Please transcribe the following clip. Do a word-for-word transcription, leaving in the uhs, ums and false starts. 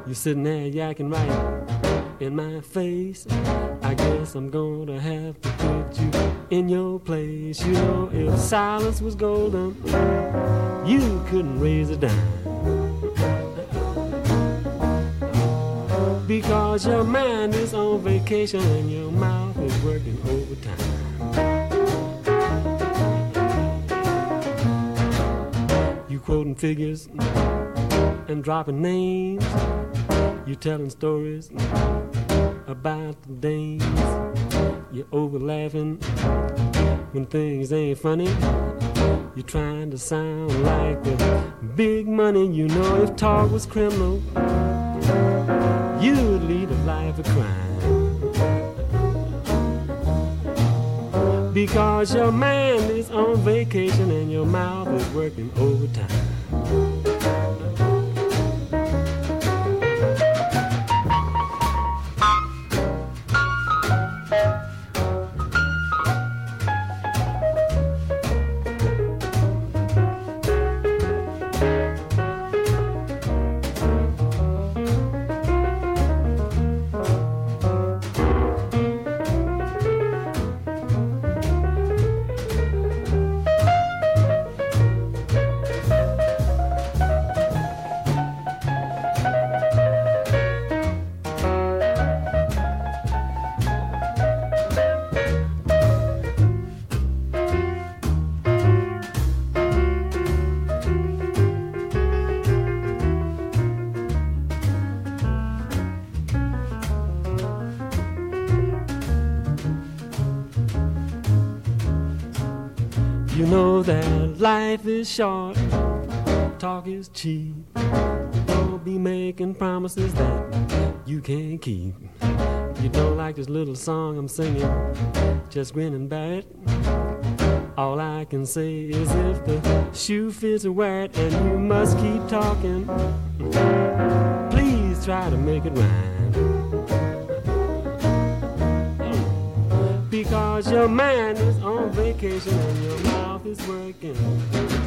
You're sitting there yakking right in my face. I guess I'm gonna have to put you in your place. You know, if silence was golden, you couldn't raise a dime. Because your mind is on vacation and your mouth is working overtime. You quoting figures and dropping names. You telling stories about the dames. You're over laughing when things ain't funny. You're trying to sound like the big money. You know, if talk was criminal, you would lead a life of crime. Because your mind is on vacation and your mouth is working overtime. You know that life is short, talk is cheap. Don't be making promises that you can't keep. You don't like this little song I'm singing, just grin and bear it. All I can say is if the shoe fits, wear it, and you must keep talking. Please try to make it rhyme. Because your mind is on vacation and your mouth is working.